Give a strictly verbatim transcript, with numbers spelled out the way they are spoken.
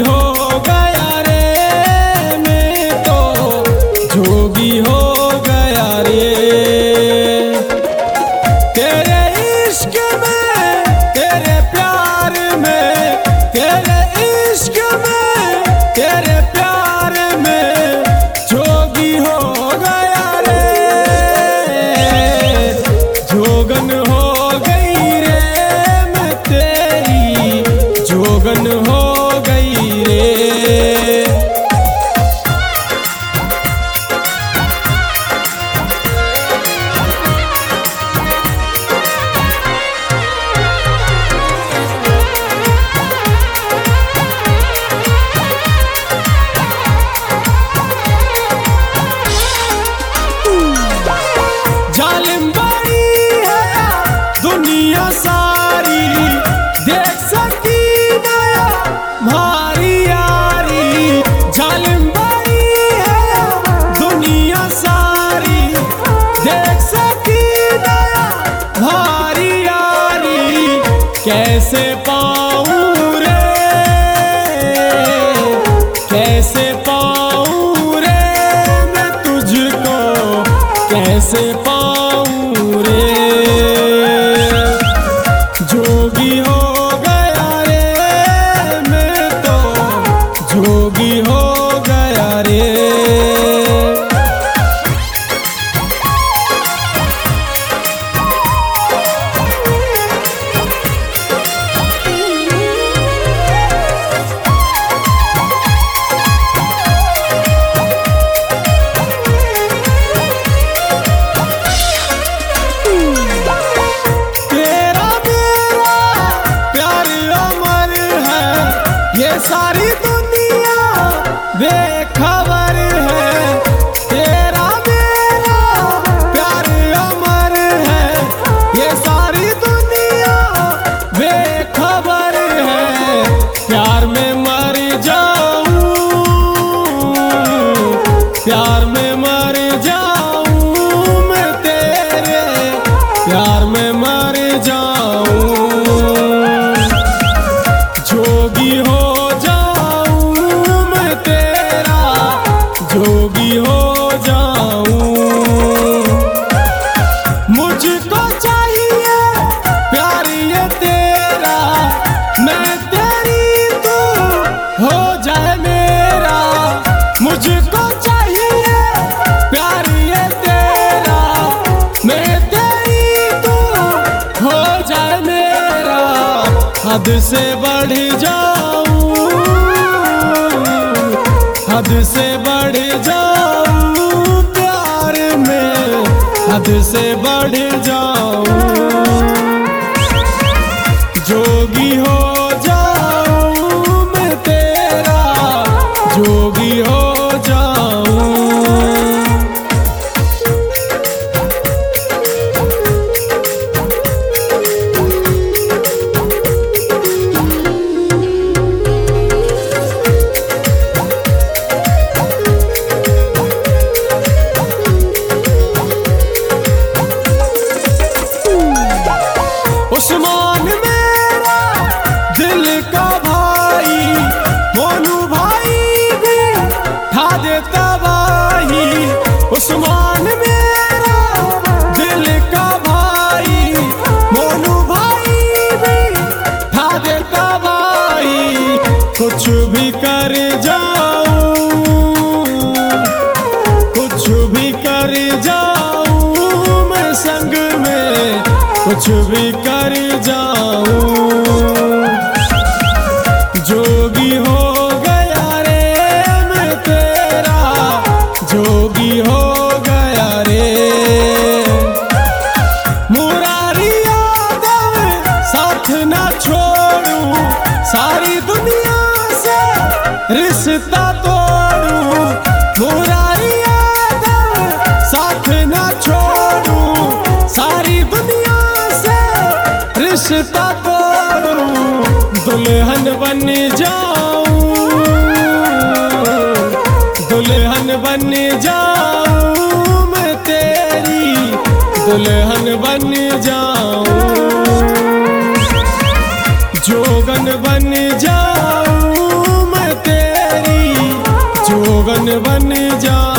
हो गया रे मैं तो जोगी हो गया रे। तेरे इश्क में तेरे प्यार में तेरे इश्क में तेरे प्यार में जोगी हो गया रे। जोगन हो गई रे मैं तेरी जोगन हो गई रे। जालिम बड़ी है दुनिया सारी देख सकी नया भारी यारी। जालिम बड़ी है दुनिया सारी देख सकी नया भारी यारी। कैसे पाऊं रे कैसे पाऊं रे मैं तुझको कैसे पाऊं रे। जोगी हो गया रे मैं तो जोगी हो गया रे। ये सारी दुनिया बेखबर है तेरा मेरा प्यार अमर है। ये सारी दुनिया बेखबर है प्यार में मर जाऊं प्यार में मर जाऊं मैं तेरे प्यार में मर जाऊं। जोगी हो जोगी हो जाऊं। मुझको चाहिए प्यार ये तेरा मैं तेरी तू हो जाए मेरा। मुझको चाहिए प्यार ये तेरा मैं तेरी तू हो जाए मेरा। हद से बढ़ जाऊं हद से बढ़ जाऊं प्यार में हद से बढ़ जाऊं। जोगी हो जाऊं मैं तेरा जोगी हो जाऊं। उस्मान मेरा दिल का भाई मोनू भाई भी ठा देता भाई। उस्मान मेरा दिल का भाई मोनू भाई भी ठा देता भाई। कुछ भी कर जाऊं कुछ भी कर जाऊं मैं संग में कुछ भी कर जाऊं। जोगी हो गया रे मैं तेरा जोगी हो गया रे। मुरारी यादव साथ ना छोड़ूं सारी दुनिया से रिश्ता तोड़ूं। मुरारी यादव साथ ना छोड़ूं सारी दुनिया रिश्ता तोड़ूं। दुल्हन बन जाऊं दुल्हन बन जाऊं मैं तेरी दुल्हन बन जाऊं। जोगन बन जाऊं मैं दुश्मन बन जाऊं।